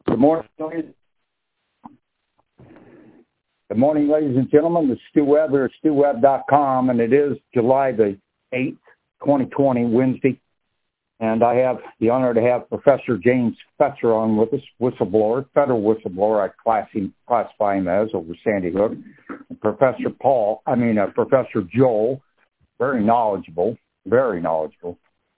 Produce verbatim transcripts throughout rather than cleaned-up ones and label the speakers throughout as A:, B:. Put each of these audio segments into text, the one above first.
A: Good morning, ladies. Good morning, ladies and gentlemen. This is Stu Webb here at stu webb dot com, and it is July the eighth, twenty twenty, Wednesday. And I have the honor to have Professor James Fetzer on with us, whistleblower, federal whistleblower, I class him, classify him as, over Sandy Hook. And Professor Paul, I mean, uh, Professor Joel, very knowledgeable, very knowledgeable.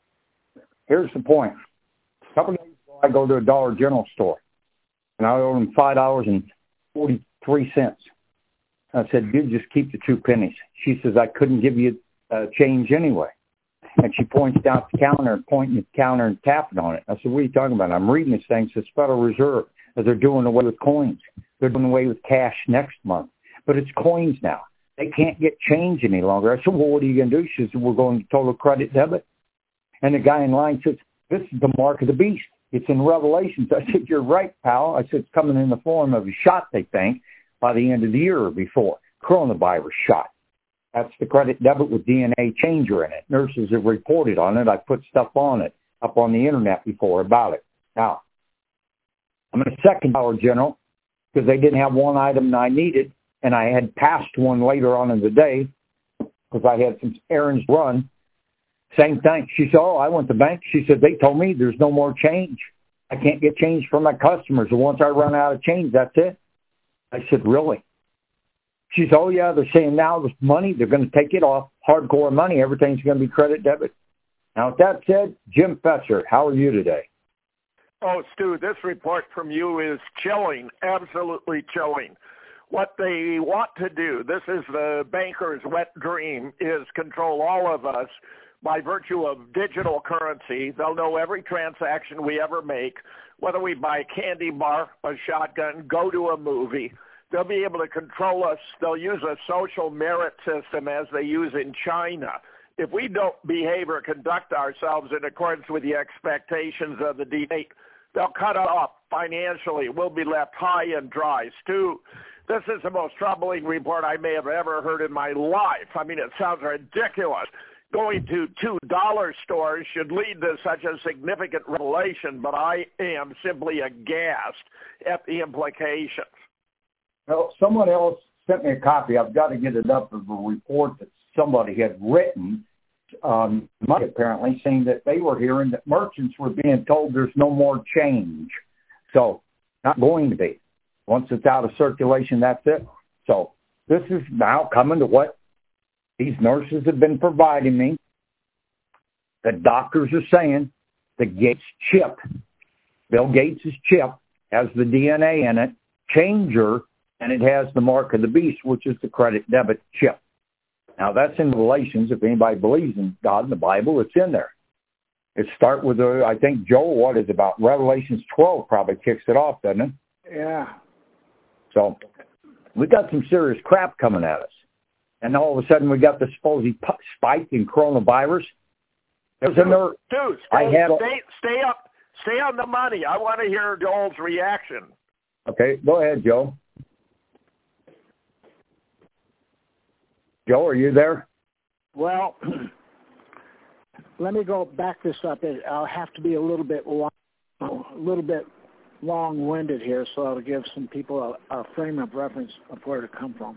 A: Here's the point. A couple of days ago, I go to a Dollar General store, and I owe them five dollars and forty-three cents. I said, dude, just keep the two pennies. She says, I couldn't give you uh, change anyway. And she points down at the counter and pointing at the counter and tapping on it. I said, what are you talking about? I'm reading this thing. It says Federal Reserve, that they're doing away with coins. They're doing away with cash next month. But it's coins now. They can't get change any longer. I said, well, what are you going to do? She said, we're going to total credit debit. And the guy in line says, this is the mark of the beast. It's in Revelations. I said, you're right, pal. I said, it's coming in the form of a shot, they think, by the end of the year or before. Coronavirus shot. That's the credit debit with D N A changer in it. Nurses have reported on it. I put stuff on it up on the internet before about it. Now, I'm in a second Dollar General because they didn't have one item that I needed, and I had passed one later on in the day because I had some errands to run. Same thing. She said, oh, I went to the bank. She said, they told me there's no more change. I can't get change from my customers. And once I run out of change, that's it. I said, really? She said, oh, yeah, they're saying now with money, they're going to take it off. Hardcore money, everything's going to be credit debit. Now, with that said, Jim Fetzer, how are you today?
B: Oh, Stu, this report from you is chilling, absolutely chilling. What they want to do, this is the banker's wet dream, is control all of us by virtue of digital currency. They'll know every transaction we ever make, whether we buy a candy bar, a shotgun, go to a movie. They'll be able to control us. They'll use a social merit system as they use in China. If we don't behave or conduct ourselves in accordance with the expectations of the D N A, they'll cut us off financially. We'll be left high and dry. Stu, this is the most troubling report I may have ever heard in my life. I mean, it sounds ridiculous. Going to two dollar stores should lead to such a significant revelation, but I am simply aghast at the implications.
A: Well, someone else sent me a copy. I've got to get it up of a report that somebody had written, um, apparently, saying that they were hearing that merchants were being told there's no more change. So, not going to be. Once it's out of circulation, that's it. So, this is now coming to what these nurses have been providing me. The doctors are saying the Gates chip, Bill Gates' chip, has the D N A in it, changer, and it has the mark of the beast, which is the credit debit chip. Now, that's in Revelations. If anybody believes in God and the Bible, it's in there. It starts with, uh, I think, Joel, what is about Revelations twelve probably kicks it off, doesn't it?
B: Yeah.
A: So we got some serious crap coming at us. And all of a sudden, we got the supposed spike in coronavirus. There's
B: Dude,
A: another.
B: Dude,
A: I
B: stay,
A: had a,
B: stay, stay up. Stay on the money. I want to hear Joel's reaction.
A: Okay, go ahead, Joe. Joe, are you there?
C: Well, let me go back this up. I'll have to be a little bit long, a little bit long-winded here, so I'll give some people a, a frame of reference of where to come from.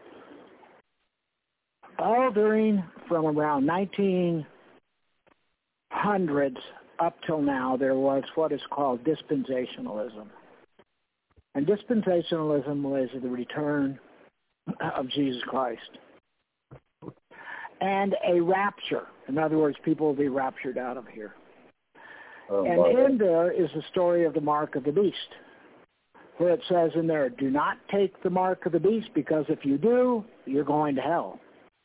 C: All during from around nineteen hundreds up till now, there was what is called dispensationalism. And dispensationalism was the return of Jesus Christ. And a rapture. In other words, people will be raptured out of here. Oh, and boy. In there is the story of the mark of the beast, where it says in there, do not take the mark of the beast, because if you do, you're going to hell.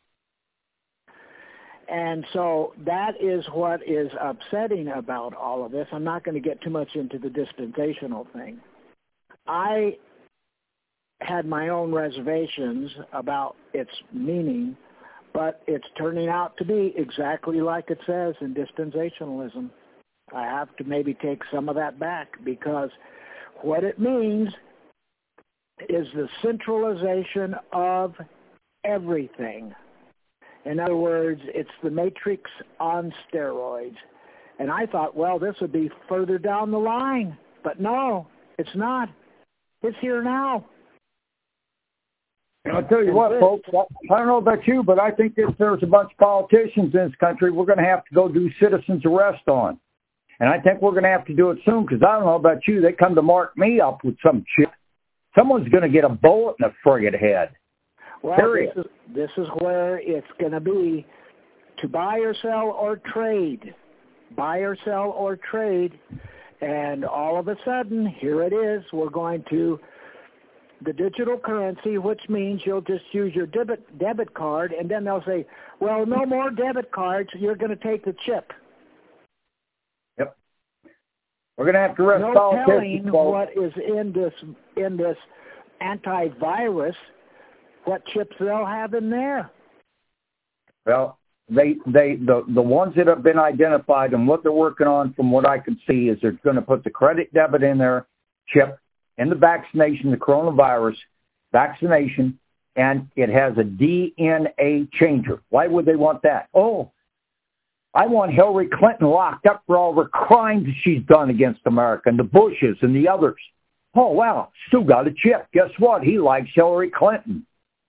C: And so that is what is upsetting about all of this. I'm not going to get too much into the dispensational thing. I had my own reservations about its meaning, but it's turning out to be exactly like it says in dispensationalism. I have to maybe take some of that back, because what it means is the centralization of everything. In other words, it's the Matrix on steroids. And I thought, well, this would be further down the line. But no, It's not. It's here now.
A: And I'll tell you what, folks, I don't know about you, but I think if there's a bunch of politicians in this country we're going to have to go do citizens arrest on. And I think we're going to have to do it soon because I don't know about you. They come to mark me up with some shit. Someone's going to get a bullet in the friggin' head.
C: Well,
A: Period.
C: this is, this is where it's going to be to buy or sell or trade. Buy or sell or trade. And all of a sudden, here it is. We're going to the digital currency, which means you'll just use your debit debit card, and then they'll say, well, no more debit cards. You're going to take the chip.
A: Yep. We're going to have to arrest
C: no
A: politicians.
C: telling what is in this in this antivirus, what chips they'll have in there.
A: Well, they they the the ones that have been identified and what they're working on, from what I can see, is they're going to put the credit debit in their chip in the vaccination, the coronavirus vaccination, and it has a D N A changer. Why would they want that? Oh, I want Hillary Clinton locked up for all the crimes she's done against America, and the Bushes and the others. Oh, wow, Stu got a chip. Guess what? He likes Hillary Clinton.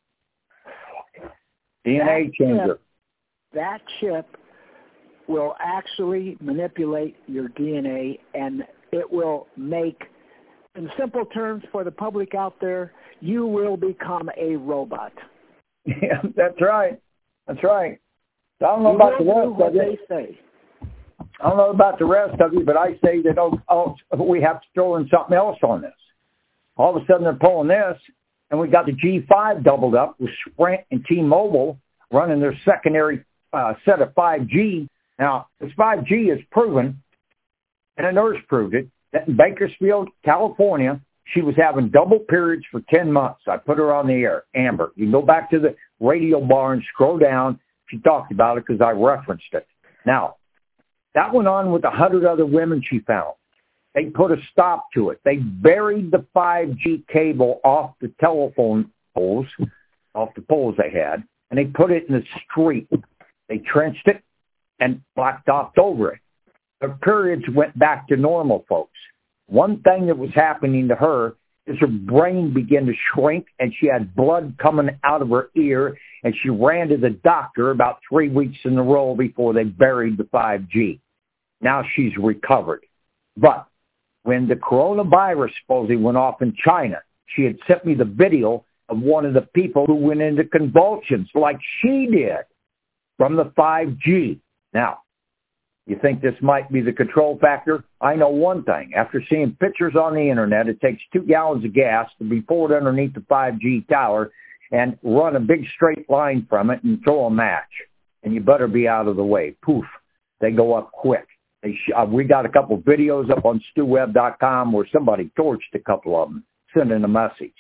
A: D N A
C: that
A: changer.
C: Chip, that chip will actually manipulate your D N A, and it will make, in simple terms for the public out there, you will become a robot.
A: Yeah, that's right. That's right. I don't know
C: you
A: about the
C: will
A: rest
C: do what
A: of you.
C: they say.
A: I don't know about the rest of you, but I say that oh, oh, we have to throw in something else on this. All of a sudden they're pulling this, and we got the G five doubled up with Sprint and T-Mobile running their secondary uh, set of five G. Now, this five G is proven, and a nurse proved it, that in Bakersfield, California, she was having double periods for ten months. I put her on the air, Amber. You can go back to the radio bar and scroll down. She talked about it because I referenced it. Now, that went on with a hundred other women she found. They put a stop to it. They buried the five G cable off the telephone poles, off the poles they had, and they put it in the street. They trenched it and blacktopped over it. Her periods went back to normal, folks. One thing that was happening to her is her brain began to shrink, and she had blood coming out of her ear, and she ran to the doctor about three weeks in a row before they buried the five G. Now she's recovered. But when the coronavirus supposedly went off in China, she had sent me the video of one of the people who went into convulsions like she did from the five G. Now, you think this might be the control factor? I know one thing. After seeing pictures on the internet, it takes two gallons of gas to be poured underneath the five G tower and run a big straight line from it and throw a match. And you better be out of the way. Poof. They go up quick. They sh- uh, we got a couple of videos up on stu web dot com where somebody torched a couple of them, sending a message.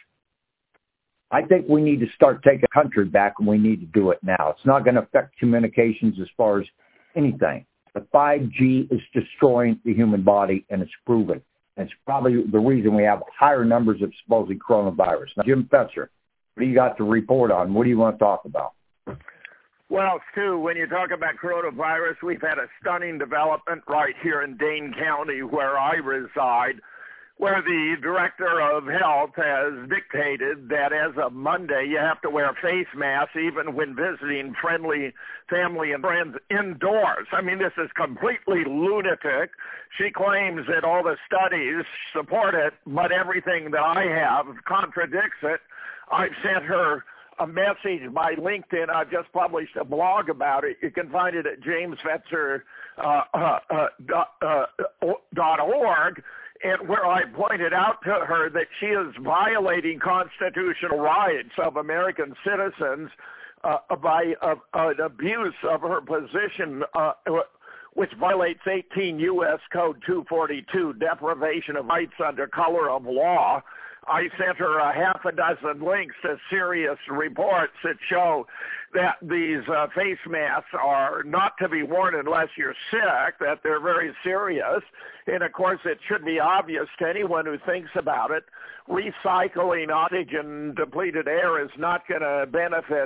A: I think we need to start taking the country back, and we need to do it now. It's not going to affect communications as far as anything. The five G is destroying the human body, and it's proven. And it's probably the reason we have higher numbers of supposed coronavirus. Now, Jim Fetzer, what do you got to report on? What do you want to talk about?
B: Well, Stu, when you talk about coronavirus, we've had a stunning development right here in Dane County, where I reside, where the director of health has dictated that as of Monday, you have to wear face masks even when visiting friendly family and friends indoors. I mean, this is completely lunatic. She claims that all the studies support it, but everything that I have contradicts it. I've sent her a message by LinkedIn. I've just published a blog about it. You can find it at james fetzer dot org. And where I pointed out to her that she is violating constitutional rights of American citizens uh, by uh, an abuse of her position, uh, which violates eighteen U S Code two forty-two, deprivation of rights under color of law. I sent her a half a dozen links to serious reports that show that these uh, face masks are not to be worn unless you're sick, that they're very serious. And, of course, it should be obvious to anyone who thinks about it, recycling oxygen-depleted air is not going to benefit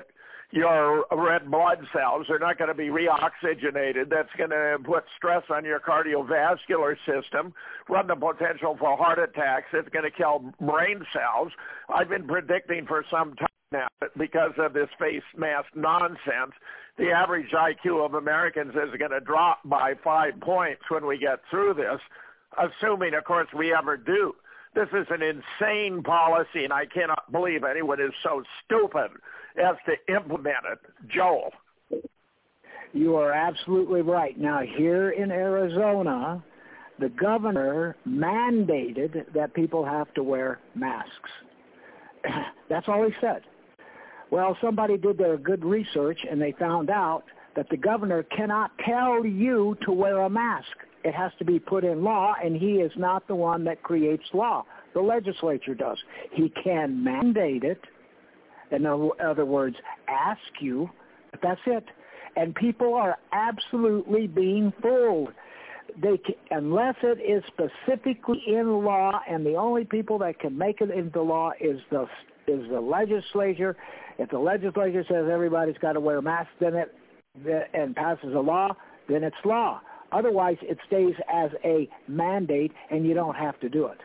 B: your red blood cells. They're not going to be reoxygenated. That's going to put stress on your cardiovascular system, run the potential for heart attacks. It's going to kill brain cells. I've been predicting for some time now that because of this face mask nonsense, the average I Q of Americans is going to drop by five points when we get through this, assuming, of course, we ever do. This is an insane policy, and I cannot believe anyone is so stupid as to implement it. Joel.
C: You are absolutely right. Now, here in Arizona, the governor mandated that people have to wear masks. That's all he said. Well, somebody did their good research, and they found out that the governor cannot tell you to wear a mask. It has to be put in law, and he is not the one that creates law. The legislature does. He can mandate it, in other words, ask you, but that's it. And people are absolutely being fooled. They can, unless it is specifically in law, and the only people that can make it into law is the is the legislature. If the legislature says everybody's got to wear masks, then it and passes a law, then it's law. Otherwise, it stays as a mandate, and you don't have to do it.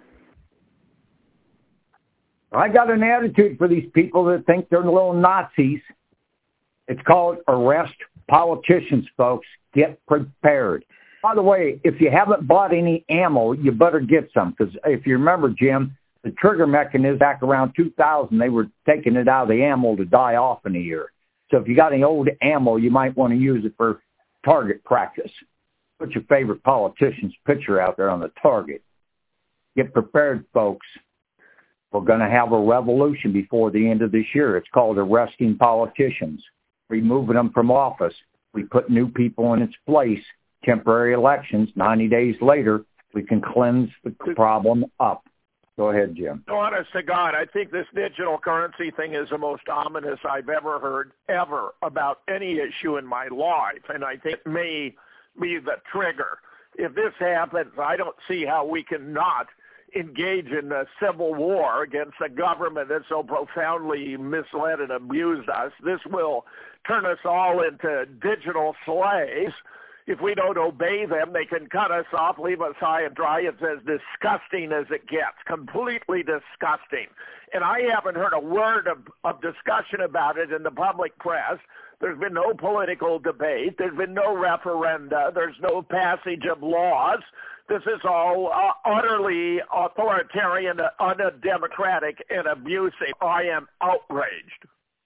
A: I got an attitude for these people that think they're little Nazis. It's called arrest politicians, folks. Get prepared. By the way, if you haven't bought any ammo, you better get some, because if you remember, Jim, the trigger mechanism back around two thousand, they were taking it out of the ammo to die off in a year. So if you got any old ammo, you might want to use it for target practice. Put your favorite politician's picture out there on the target. Get prepared, folks. We're going to have a revolution before the end of this year. It's called arresting politicians, removing them from office. We put new people in its place. Temporary elections. ninety days later, we can cleanse the problem up. Go ahead, Jim.
B: Honest to God, I think this digital currency thing is the most ominous I've ever heard, ever, about any issue in my life. And I think it may be the trigger. If this happens, I don't see how we can not engage in a civil war against a government that so profoundly misled and abused us. This will turn us all into digital slaves. If we don't obey them, they can cut us off, leave us high and dry. It's as disgusting as it gets, completely disgusting. And I haven't heard a word of, of discussion about it in the public press. There's been no political debate. There's been no referenda. There's no passage of laws. This is all uh, utterly authoritarian, undemocratic, and abusive. I am outraged.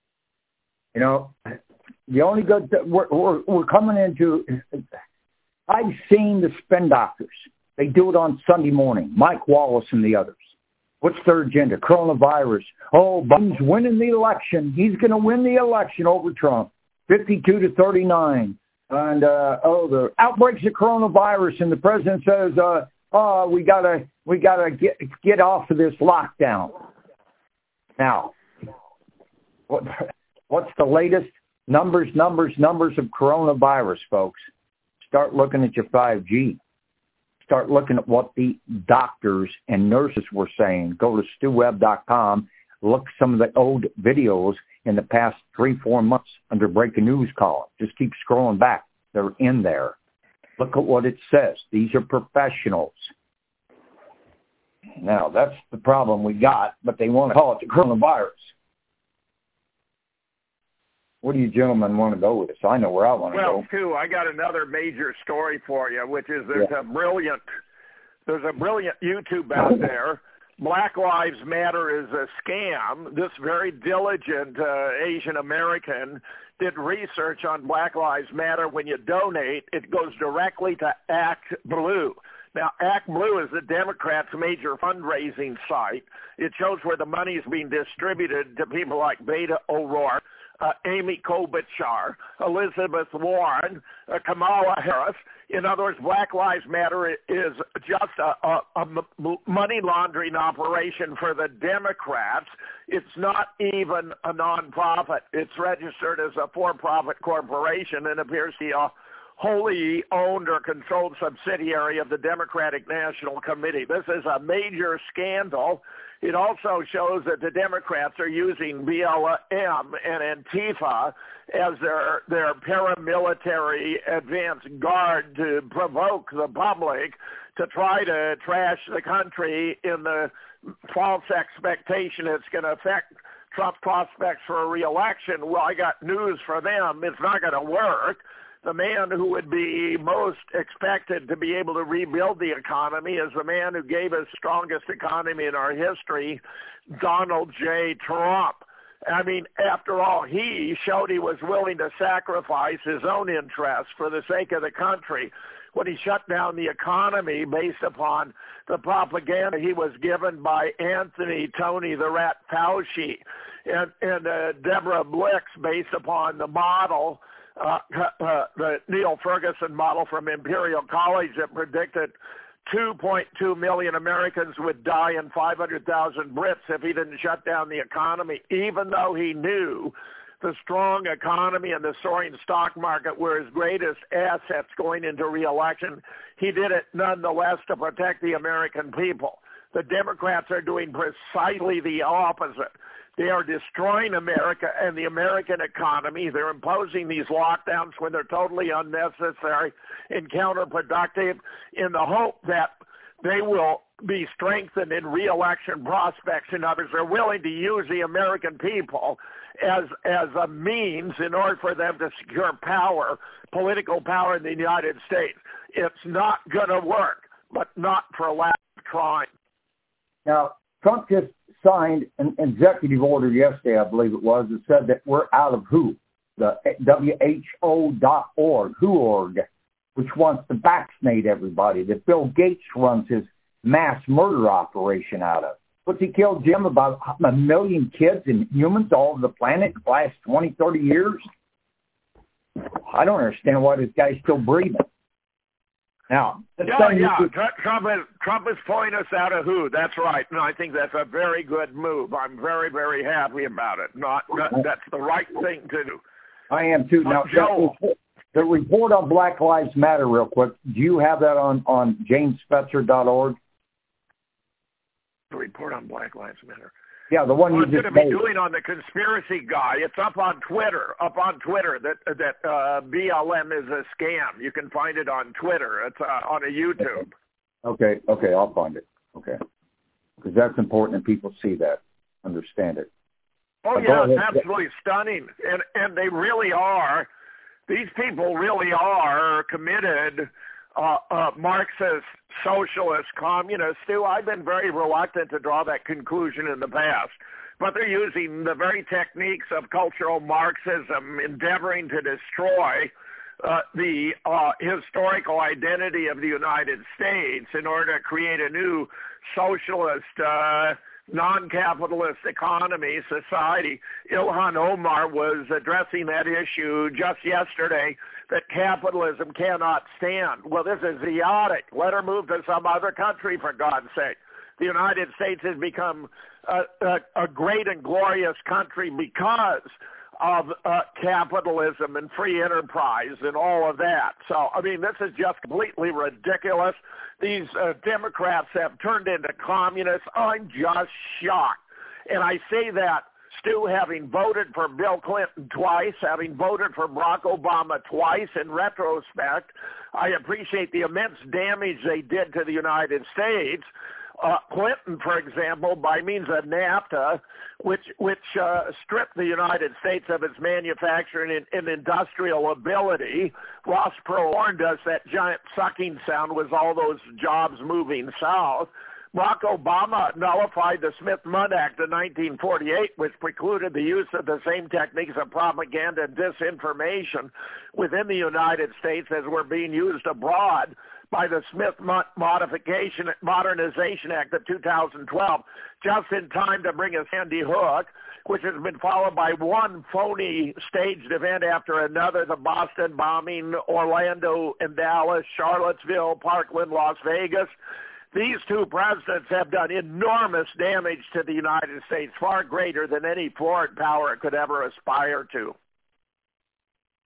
A: You know, the only good th- we're, we're we're coming into. I've seen the spin doctors. They do it on Sunday morning. Mike Wallace and the others. What's their agenda? Coronavirus. Oh, Biden's winning the election. He's going to win the election over Trump, fifty-two to thirty-nine. And uh, oh, the outbreaks of coronavirus, and the president says, uh, "Oh, we gotta we gotta get get off of this lockdown." Now, what what's the latest? Numbers, numbers, numbers of coronavirus, folks. Start looking at your five G. Start looking at what the doctors and nurses were saying. Go to stu webb dot com. Look some of the old videos in the past three, four months under breaking news column. Just keep scrolling back. They're in there. Look at what it says. These are professionals. Now, that's the problem we got, but they want to call it the coronavirus. Where do you gentlemen want to go with this? I know where I want to
B: well,
A: go.
B: Well, too, I got another major story for you, which is there's yeah. a brilliant, there's a brilliant YouTube out there. Black Lives Matter is a scam. This very diligent uh, Asian American did research on Black Lives Matter. When you donate, it goes directly to Act Blue. Now, Act Blue is the Democrats' major fundraising site. It shows where the money is being distributed to people like Beto O'Rourke, Uh, Amy Klobuchar, Elizabeth Warren, uh, Kamala Harris. In other words, Black Lives Matter is just a, a, a money laundering operation for the Democrats. It's not even a nonprofit. It's registered as a for-profit corporation and appears to be a wholly owned or controlled subsidiary of the Democratic National Committee. This is a major scandal. It also shows that the Democrats are using B L M and Antifa as their their paramilitary advance guard to provoke the public to try to trash the country in the false expectation it's going to affect Trump's prospects for a re-election. Well, I got news for them. It's not going to work. The man who would be most expected to be able to rebuild the economy is the man who gave us strongest economy in our history, Donald J. Trump. I mean, after all, he showed he was willing to sacrifice his own interests for the sake of the country when he shut down the economy based upon the propaganda he was given by Anthony Tony the Rat Fauci and, and uh, Deborah Blix based upon the model Uh, uh, the Neil Ferguson model from Imperial College that predicted two point two million Americans would die and five hundred thousand Brits if he didn't shut down the economy, even though he knew the strong economy and the soaring stock market were his greatest assets going into re-election. He did it nonetheless to protect the American people. The Democrats are doing precisely the opposite. They are destroying America and the American economy. They're imposing these lockdowns when they're totally unnecessary and counterproductive in the hope that they will be strengthened in re-election prospects. In others, they're willing to use the American people as as a means in order for them to secure power, political power in the United States. It's not going to work, but not for lack of trying.
A: Now, Trump just signed an executive order yesterday, I believe it was, that said that we're out of W H O, the W H O dot org, W H O org, which wants to vaccinate everybody, that Bill Gates runs his mass murder operation out of. What's he killed, Jim? About a million kids and humans all over the planet in the last twenty, thirty years? I don't understand why this guy's still breathing. Now,
B: yeah, yeah. Is, Trump is Trump is pulling us out of W H O. That's right, and I think that's a very good move. I'm very, very happy about it. Not, not that's the right thing to do.
A: I am too. Now, Joe, the report on Black Lives Matter, real quick. Do you have that on on james fetzer dot org?
B: The report on Black Lives Matter.
A: Yeah, the one
B: well,
A: you just
B: going to be
A: made.
B: doing on the conspiracy guy. It's up on Twitter. Up on Twitter that that uh, B L M is a scam. You can find it on Twitter. It's uh, on a YouTube.
A: Okay, okay, I'll find it. Okay, because that's important, and people see that, understand it.
B: Oh yeah, it's absolutely stunning, and and they really are. These people really are committed. Uh, uh, Marxist, socialist, communist, Stu, I've been very reluctant to draw that conclusion in the past, but they're using the very techniques of cultural Marxism, endeavoring to destroy uh, the uh, historical identity of the United States in order to create a new socialist, uh, non-capitalist economy, society. Ilhan Omar was addressing that issue just yesterday, that capitalism cannot stand. Well, this is idiotic. Let her move to some other country, for God's sake. The United States has become a, a, a great and glorious country because of uh, capitalism and free enterprise and all of that. So, I mean, this is just completely ridiculous. These uh, Democrats have turned into communists. I'm just shocked. And I say that, Stu, having voted for Bill Clinton twice, having voted for Barack Obama twice, in retrospect, I appreciate the immense damage they did to the United States. Uh, Clinton, for example, by means of NAFTA, which which uh, stripped the United States of its manufacturing and, and industrial ability. Ross Perot warned us that giant sucking sound was all those jobs moving south. Barack Obama nullified the Smith-Mundt Act of nineteen forty-eight, which precluded the use of the same techniques of propaganda and disinformation within the United States as were being used abroad by the Smith-Mundt Modification Modernization Act of two thousand twelve, just in time to bring us Sandy Hook, which has been followed by one phony staged event after another, the Boston bombing, Orlando and Dallas, Charlottesville, Parkland, Las Vegas. These two presidents have done enormous damage to the United States, far greater than any foreign power could ever aspire to.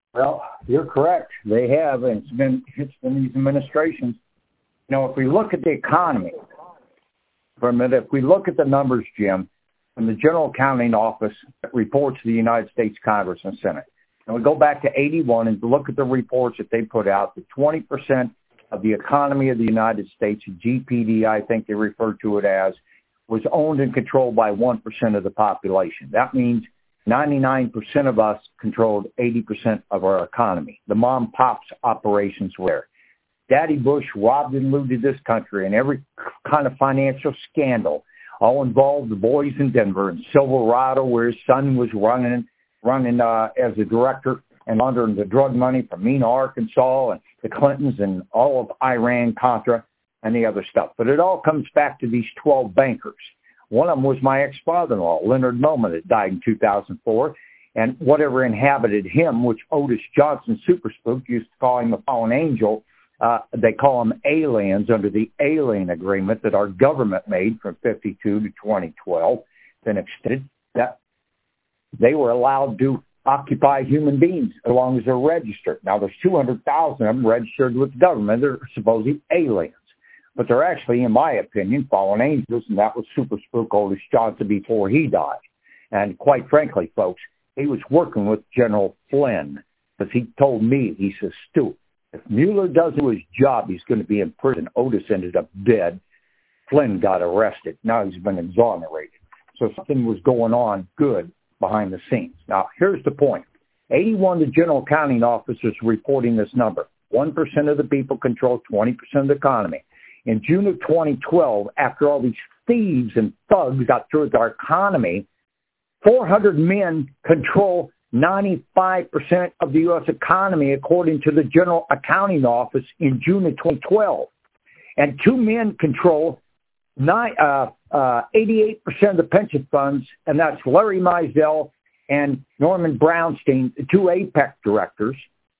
A: Well, you're correct. They have, and it's been it's been these administrations. You know, if we look at the economy for a minute, if we look at the numbers, Jim, from the General Accounting Office that reports to the United States Congress and Senate, and we go back to eighty-one and look at the reports that they put out, the twenty percent of the economy of the United States, G P D, I think they refer to it as, was owned and controlled by one percent of the population. That means ninety-nine percent of us controlled eighty percent of our economy. The mom pops operations were there. Daddy Bush robbed and looted this country, and every kind of financial scandal all involved the boys in Denver and Silverado, where his son was running running uh, as a director and laundering the drug money from Mena, Arkansas, and the Clintons and all of Iran-Contra and the other stuff. But it all comes back to these twelve bankers. One of them was my ex-father-in-law, Leonard Millman, that died in two thousand four. And whatever inhabited him, which Otis Johnson, Super Spook, used to call him a fallen angel, uh, they call them aliens under the alien agreement that our government made from fifty-two to twenty twelve, then extended, that they were allowed to occupy human beings as long as they're registered. Now, there's two hundred thousand of them registered with the government. They're supposedly aliens. But they're actually, in my opinion, fallen angels, and that was Super Spook Otis Johnson before he died. And quite frankly, folks, he was working with General Flynn because he told me, he says, Stu, if Mueller doesn't do his job, he's going to be in prison. Otis ended up dead. Flynn got arrested. Now he's been exonerated. So something was going on good behind the scenes. Now, here's the point. eighty-one, the General Accounting Office is reporting this number. one percent of the people control twenty percent of the economy. In June of twenty twelve, after all these thieves and thugs got through with our economy, four hundred men control ninety-five percent of the U S economy, according to the General Accounting Office in June of twenty twelve. And two men control nine, uh, uh, eighty-eight percent of the pension funds, and that's Larry Mizell and Norman Brownstein, the two APEC directors.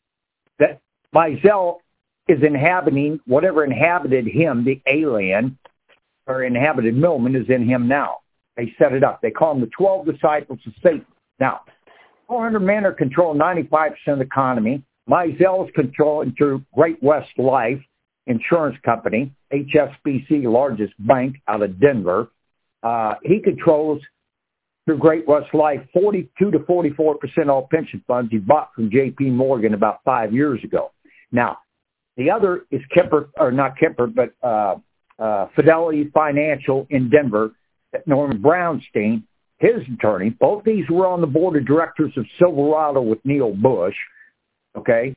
A: That Mizell is inhabiting whatever inhabited him, the alien, or inhabited Millman is in him now. They set it up. They call them the twelve disciples of Satan. Now, four hundred men are controlling ninety-five percent of the economy. Mizell is controlling through Great West Life Insurance Company, H S B C, largest bank out of Denver. Uh, he controls through Great West Life forty-two to forty-four percent all pension funds he bought from J P Morgan about five years ago. Now, the other is Kemper, or not Kemper, but uh, uh, Fidelity Financial in Denver, Norman Brownstein, his attorney. Both these were on the board of directors of Silverado with Neil Bush, okay?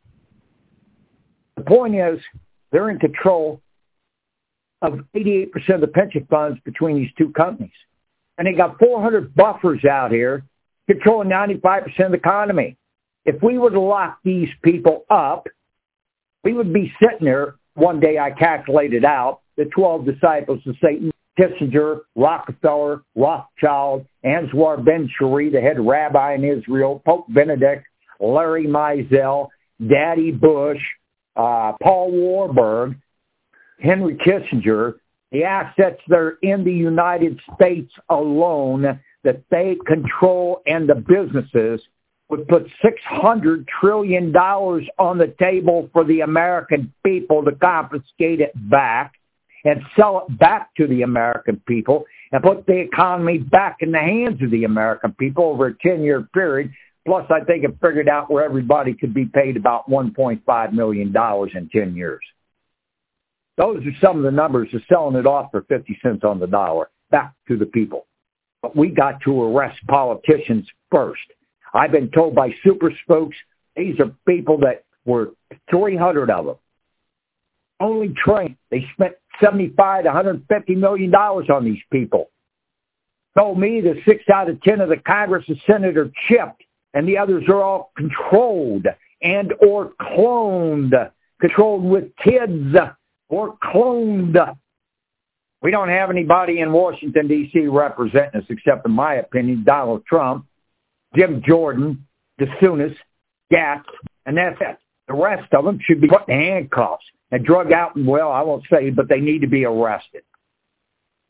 A: The point is, they're in control of eighty-eight percent of the pension funds between these two companies. And they got four hundred buffers out here controlling ninety-five percent of the economy. If we were to lock these people up, we would be sitting there, one day I calculated out, the twelve disciples of Satan, Kissinger, Rockefeller, Rothschild, Anwar Ben-Shari, the head rabbi in Israel, Pope Benedict, Larry Mizell, Daddy Bush, uh, Paul Warburg, Henry Kissinger, the assets that are in the United States alone that they control and the businesses would put six hundred trillion dollars on the table for the American people to confiscate it back and sell it back to the American people and put the economy back in the hands of the American people over a ten-year period. Plus, I think it figured out where everybody could be paid about one point five million dollars in ten years. Those are some of the numbers of selling it off for fifty cents on the dollar back to the people. But we got to arrest politicians first. I've been told by super spokes, these are people that were three hundred of them. Only trained. They spent seventy-five to one hundred fifty million dollars on these people. Told me that six out of ten of the Congress and Senate are chipped, and the others are all controlled and or cloned, controlled with kids or cloned. We don't have anybody in Washington, D C representing us, except, in my opinion, Donald Trump, Jim Jordan, DeSantis, Gatz, and that's it. The rest of them should be put in handcuffs and drug out, and, well, I won't say, but they need to be arrested.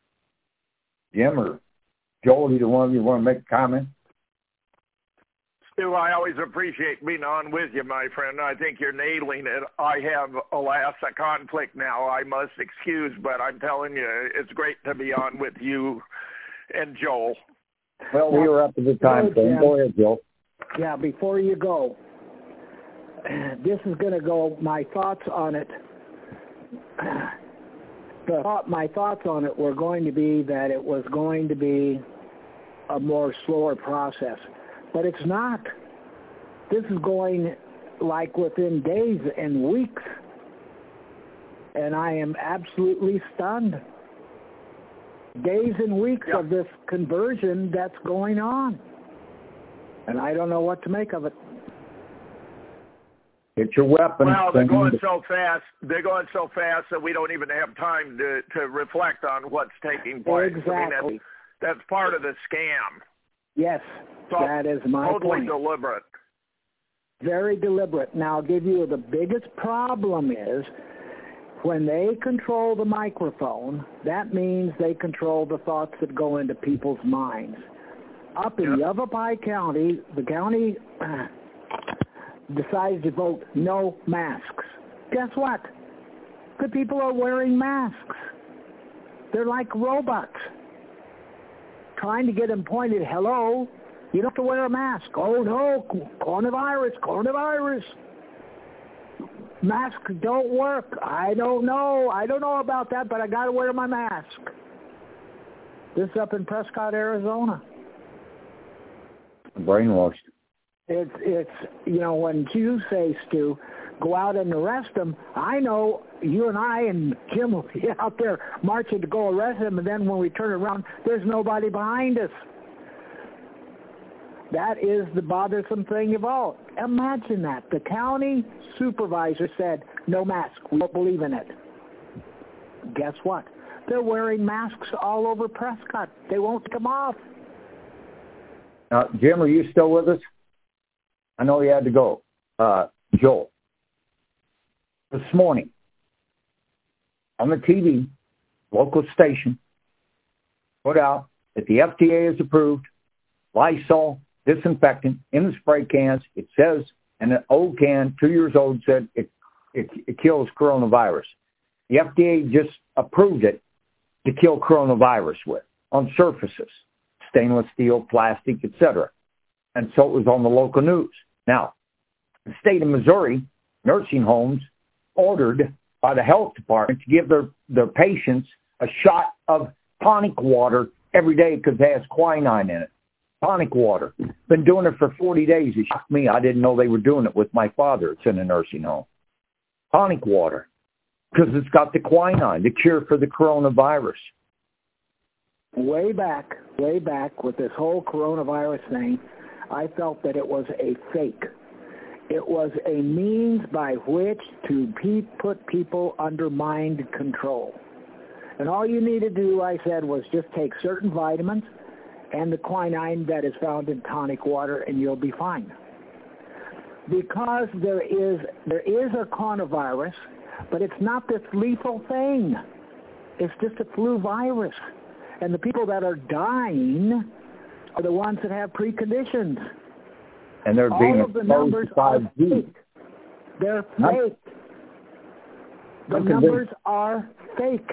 A: Jim or Joel, either one of you want to make a comment?
B: Stu, I always appreciate being on with you, my friend. I think you're nailing it. I have, alas, a conflict now I must excuse, but I'm telling you, it's great to be on with you and Joel.
A: Well, we were up to the time, so go ahead, Joel.
C: Yeah, before you go, this is going to go, my thoughts on it. The thought, my thoughts on it were going to be that it was going to be a more slower process. But it's not. This is going like within days and weeks. And I am absolutely stunned. Days and weeks
B: yeah.
C: of this conversion that's going on. And I don't know what to make of it.
A: Get your weapons.
B: Well, they're going so fast. They're going so fast that we don't even have time to, to reflect on what's taking place.
C: Exactly.
B: I mean, that's, that's part of the scam.
C: Yes,
B: so
C: that is my
B: totally
C: point.
B: deliberate.
C: Very deliberate. Now, I'll give you the biggest problem is when they control the microphone, that means they control the thoughts that go into people's minds. Up in
B: yep.
C: Yavapai County, the county uh, decides to vote no masks. Guess what? The people are wearing masks. They're like robots. Trying to get them pointed, hello, you don't have to wear a mask. Oh, no, coronavirus, coronavirus. Masks don't work. I don't know. I don't know about that, but I got to wear my mask. This is up in Prescott, Arizona.
A: Brainwashed.
C: It's, it's you know, when you say, Stu, go out and arrest them, I know you and I and Jim will be out there marching to go arrest them, and then when we turn around, there's nobody behind us. That is the bothersome thing of all. Imagine that. The county supervisor said, no mask. We don't believe in it. Guess what? They're wearing masks all over Prescott. They won't take them off.
A: Uh, Jim, are you still with us? I know you had to go. Uh, Joel, this morning on the T V, local station put out that the F D A has approved Lysol disinfectant in the spray cans. It says, and an old can, two years old, said it, it, it kills coronavirus. The F D A just approved it to kill coronavirus with on surfaces, stainless steel, plastic, et cetera. And so it was on the local news. Now, the state of Missouri, nursing homes ordered by the health department to give their, their patients a shot of tonic water every day because it has quinine in it. Tonic water. Been doing it for forty days. It shocked me. I didn't know they were doing it with my father. It's in a nursing home. Tonic water. Because it's got the quinine, the cure for the coronavirus.
C: Way back, way back with this whole coronavirus thing, I felt that it was a fake. It was a means by which to pe- put people under mind control. And all you need to do, I said, was just take certain vitamins and the quinine that is found in tonic water, and you'll be fine. Because there is there is a coronavirus, but it's not this lethal thing. It's just a flu virus. And the people that are dying are the ones that have preconditions.
A: And they're being
C: all of the numbers are fake. They're fake. The
A: I'm
C: numbers are fake.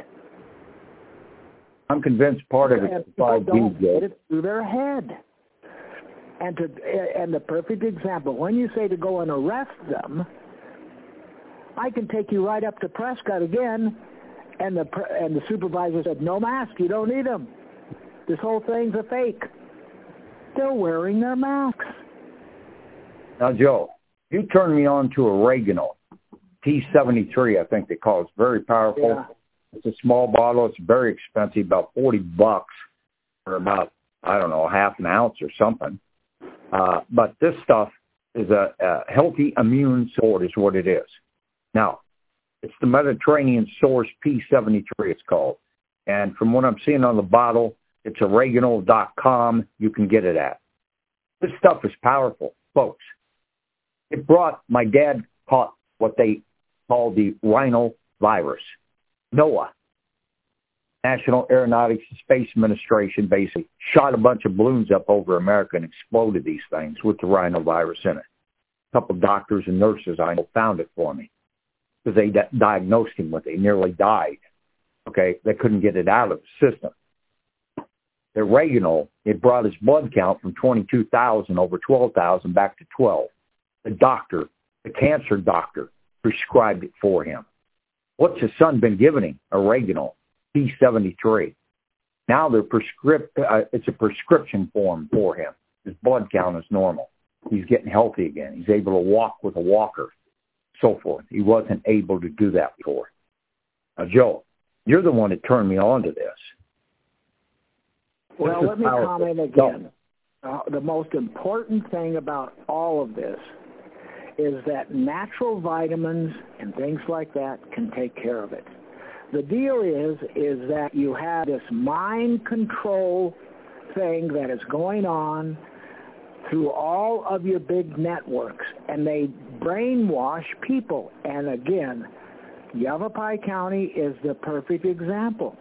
A: I'm convinced part of it is five G.
C: Don't get it through their head. And to and the perfect example, when you say to go and arrest them, I can take you right up to Prescott again, and the and the supervisor said, no mask, you don't need them. This whole thing's a fake. They're wearing their masks.
A: Now, Joe, you turned me on to oregano, T seventy-three, I think they call it. It's very powerful.
C: Yeah.
A: It's a small bottle. It's very expensive, about forty bucks for about, I don't know, half an ounce or something. Uh, but this stuff is a, a healthy immune sword is what it is. Now, it's the Mediterranean Source P seventy-three, it's called. And from what I'm seeing on the bottle, it's oregano dot com. You can get it at. This stuff is powerful, folks. It brought, my dad caught what they call the rhinovirus. Noah. National Aeronautics and Space Administration basically shot a bunch of balloons up over America and exploded these things with the rhinovirus in it. A couple of doctors and nurses I know found it for me because they di- diagnosed him with it. He nearly died. Okay, they couldn't get it out of the system. The oregano, it brought his blood count from twenty-two thousand over twelve thousand back to twelve. The doctor, the cancer doctor, prescribed it for him. What's his son been giving him? Oregano, P seventy-three. Now they're prescript. Uh, it's a prescription form for him. His blood count is normal. He's getting healthy again. He's able to walk with a walker, so forth. He wasn't able to do that before. Now, Joe, you're the one that turned me on to this.
C: Well, let me comment again. Uh, the most important thing about all of this is that natural vitamins and things like that can take care of it. The deal is, is that you have this mind control thing that is going on through all of your big networks, and they brainwash people. And again, Yavapai County is the perfect example.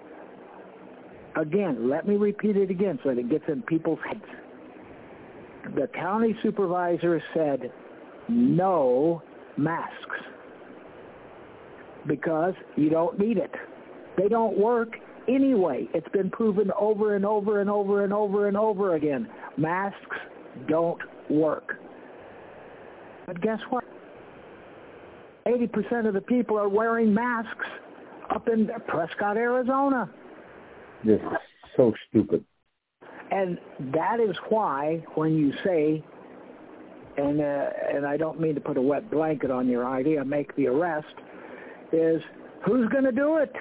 C: Again, let me repeat it again so that it gets in people's heads. The county supervisor said no masks because you don't need it. They don't work anyway. It's been proven over and over and over and over and over again. Masks don't work. But guess what? eighty percent of the people are wearing masks up in Prescott, Arizona.
A: This is so stupid.
C: And that is why when you say, and uh, and I don't mean to put a wet blanket on your idea, make the arrest, is who's going to do it?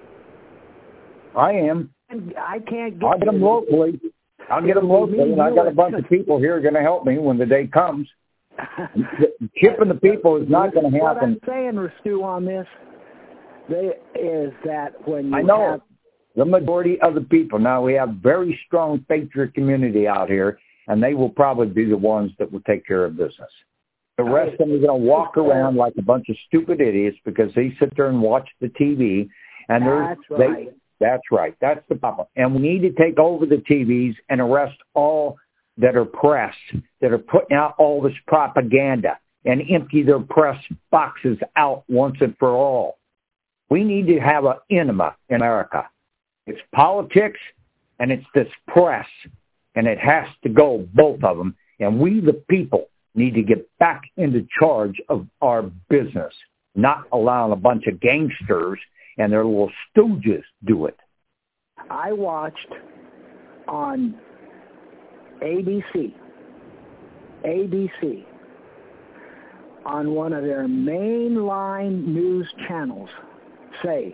A: I am.
C: And I can't get
A: I'll get them locally. I'll get them locally, and I got a bunch of people here going to help me when the day comes. Chipping the people is not going to happen.
C: What I'm saying, Stu, on this they, is that when you
A: I know.
C: have
A: The majority of the people. Now, we have very strong patriot community out here, and they will probably be the ones that will take care of business. The rest of them are going to walk around like a bunch of stupid idiots because they sit there and watch the T V. And
C: that's
A: they,
C: right.
A: That's right. That's the problem. And we need to take over the T Vs and arrest all that are press, that are putting out all this propaganda, and empty their press boxes out once and for all. We need to have an enema in America. It's politics, and it's this press, and it has to go, both of them. And we, the people, need to get back into charge of our business, not allowing a bunch of gangsters and their little stooges do it.
C: I watched on A B C, A B C, on one of their mainline news channels say,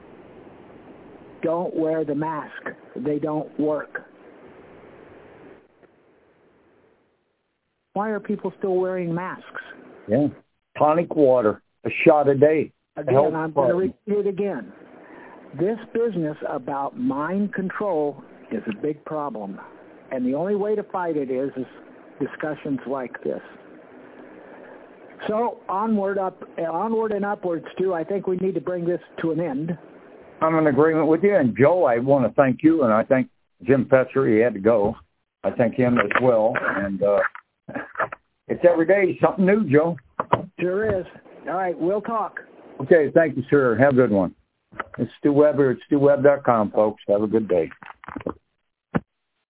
C: don't wear the mask. They don't work. Why are people still wearing masks?
A: Yeah. Tonic water, a shot a day.
C: Again, I'm going to repeat it again. This business about mind control is a big problem. And the only way to fight it is, is discussions like this. So onward, up, onward and upwards, Stu, I think we need to bring this to an end.
A: I'm in agreement with you. And, Joe, I want to thank you, and I thank Jim Fetzer. He had to go. I thank him as well. And uh, it's every day something new, Joe.
C: Sure is. All right, we'll talk.
A: Okay, thank you, sir. Have a good one. It's Stu Webb here at Stu Webb dot com, folks. Have a good day.